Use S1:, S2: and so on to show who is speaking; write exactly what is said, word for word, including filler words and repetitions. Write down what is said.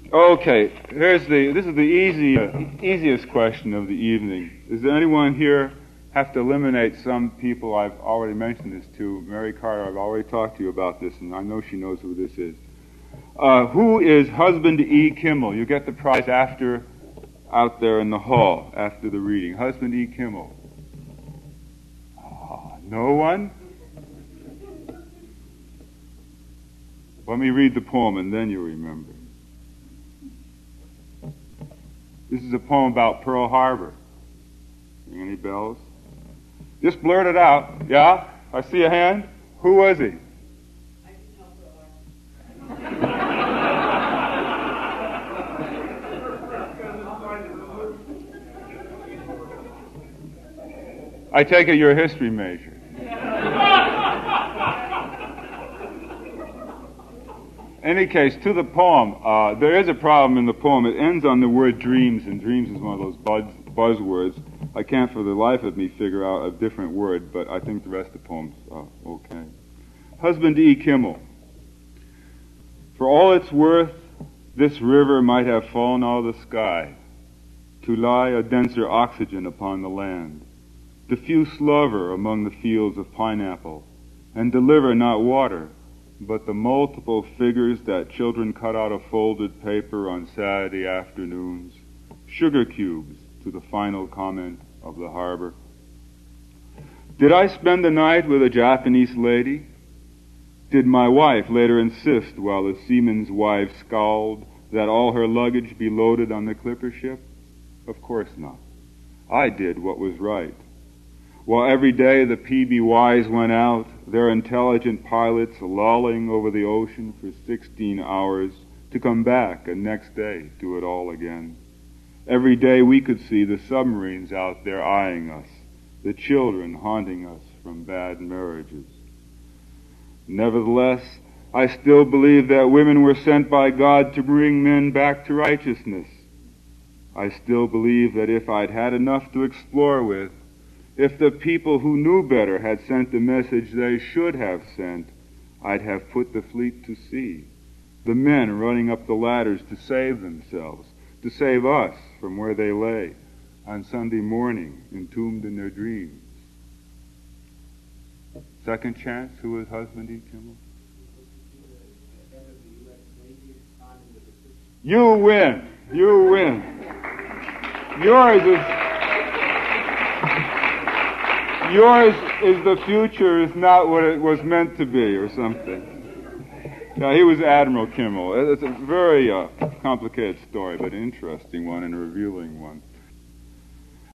S1: Okay, here's the, this is the easy, uh, easiest question of the evening. Does anyone here have to eliminate some people? I've already mentioned this to Mary Carter. I've already talked to you about this, and I know she knows who this is. Uh, who is Husband E. Kimmel? You get the prize after, out there in the hall, after the reading. Husband E. Kimmel. Oh, no one? Let me read the poem, and then you'll remember. This is a poem about Pearl Harbor. Ring any bells? Just blurt it out. Yeah? I see a hand. Who was he? I take it you're a history major. In any case, to the poem, uh, there is a problem in the poem. It ends on the word dreams, and dreams is one of those buzz, buzzwords. I can't for the life of me figure out a different word, but I think the rest of the poem's uh, okay. Husband E. Kimmel. For all its worth, this river might have fallen out of the sky to lie a denser oxygen upon the land, diffuse lover among the fields of pineapple, and deliver not water, but the multiple figures that children cut out of folded paper on Saturday afternoons, sugar cubes to the final comment of the harbor. Did I spend the night with a Japanese lady? Did my wife later insist, while the seaman's wife scowled, that all her luggage be loaded on the clipper ship? Of course not. I did what was right. While every day the P B Ys went out, their intelligent pilots lolling over the ocean for sixteen hours to come back and next day do it all again. Every day we could see the submarines out there eyeing us, the children haunting us from bad marriages. Nevertheless, I still believe that women were sent by God to bring men back to righteousness. I still believe that if I'd had enough to explore with, if the people who knew better had sent the message they should have sent, I'd have put the fleet to sea. The men running up the ladders to save themselves, to save us from where they lay on Sunday morning, entombed in their dreams. Second chance, who is Husband E. Kimmel? You win. You win. Yours is... Yours is the future is not what it was meant to be, or something. Yeah, he was Admiral Kimmel. It's a very uh, complicated story, but an interesting one and a revealing one.